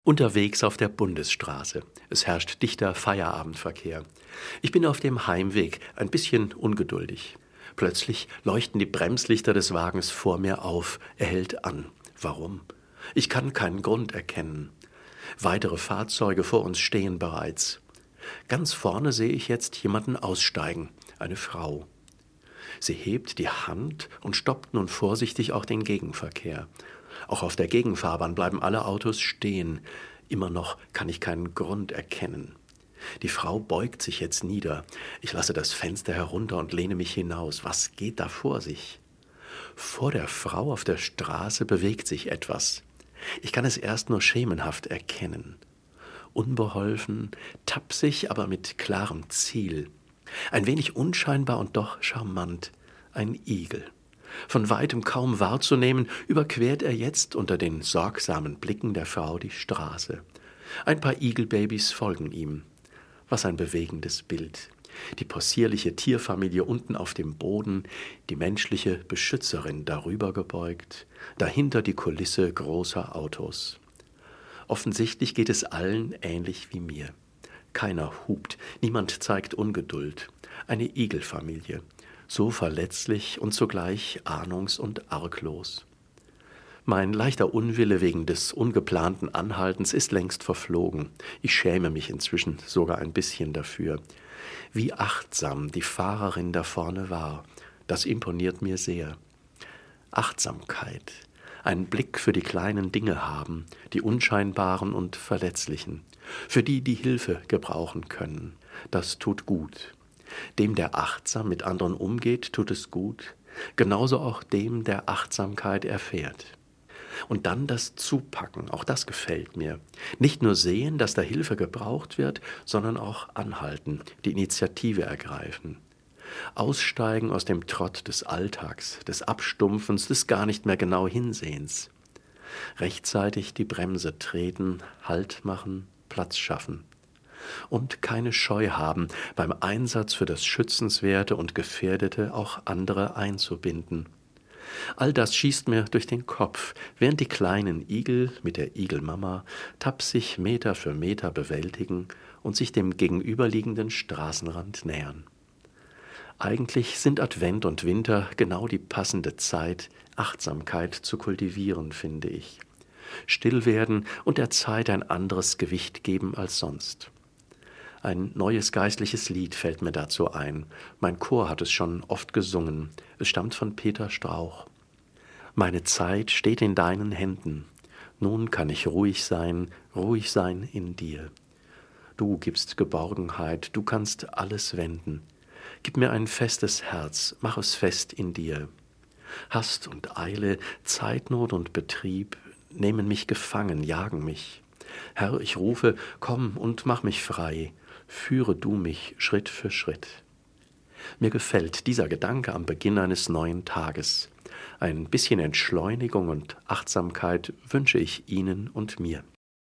Unterwegs auf der Bundesstraße. Es herrscht dichter Feierabendverkehr. Ich bin auf dem Heimweg, ein bisschen ungeduldig. Plötzlich leuchten die Bremslichter des Wagens vor mir auf. Er hält an. Warum? Ich kann keinen Grund erkennen. Weitere Fahrzeuge vor uns stehen bereits. Ganz vorne sehe ich jetzt jemanden aussteigen. Eine Frau. Sie hebt die Hand und stoppt nun vorsichtig auch den Gegenverkehr. Auch auf der Gegenfahrbahn bleiben alle Autos stehen. Immer noch kann ich keinen Grund erkennen. Die Frau beugt sich jetzt nieder. Ich lasse das Fenster herunter und lehne mich hinaus. Was geht da vor sich? Vor der Frau auf der Straße bewegt sich etwas. Ich kann es erst nur schemenhaft erkennen. Unbeholfen, tapsig, aber mit klarem Ziel. Ein wenig unscheinbar und doch charmant. Ein Igel. Von weitem kaum wahrzunehmen, überquert er jetzt unter den sorgsamen Blicken der Frau die Straße. Ein paar Igelbabys folgen ihm. Was ein bewegendes Bild. Die possierliche Tierfamilie unten auf dem Boden, die menschliche Beschützerin darüber gebeugt, dahinter die Kulisse großer Autos. Offensichtlich geht es allen ähnlich wie mir. Keiner hupt, niemand zeigt Ungeduld. Eine Igelfamilie. So verletzlich und zugleich ahnungs- und arglos. Mein leichter Unwille wegen des ungeplanten Anhaltens ist längst verflogen. Ich schäme mich inzwischen sogar ein bisschen dafür. Wie achtsam die Fahrerin da vorne war, das imponiert mir sehr. Achtsamkeit, einen Blick für die kleinen Dinge haben, die unscheinbaren und verletzlichen, für die, die Hilfe gebrauchen können, das tut gut. Dem, der achtsam mit anderen umgeht, tut es gut, genauso auch dem, der Achtsamkeit erfährt. Und dann das Zupacken, auch das gefällt mir. Nicht nur sehen, dass da Hilfe gebraucht wird, sondern auch anhalten, die Initiative ergreifen. Aussteigen aus dem Trott des Alltags, des Abstumpfens, des gar nicht mehr genau Hinsehens. Rechtzeitig die Bremse treten, Halt machen, Platz schaffen. Und keine Scheu haben, beim Einsatz für das Schützenswerte und Gefährdete auch andere einzubinden. All das schießt mir durch den Kopf, während die kleinen Igel mit der Igelmama tapsig Meter für Meter bewältigen und sich dem gegenüberliegenden Straßenrand nähern. Eigentlich sind Advent und Winter genau die passende Zeit, Achtsamkeit zu kultivieren, finde ich. Still werden und der Zeit ein anderes Gewicht geben als sonst. Ein neues geistliches Lied fällt mir dazu ein. Mein Chor hat es schon oft gesungen. Es stammt von Peter Strauch. Meine Zeit steht in deinen Händen. Nun kann ich ruhig sein in dir. Du gibst Geborgenheit, du kannst alles wenden. Gib mir ein festes Herz, mach es fest in dir. Hast und Eile, Zeitnot und Betrieb nehmen mich gefangen, jagen mich. Herr, ich rufe, komm und mach mich frei. Führe du mich Schritt für Schritt. Mir gefällt dieser Gedanke am Beginn eines neuen Tages. Ein bisschen Entschleunigung und Achtsamkeit wünsche ich Ihnen und mir.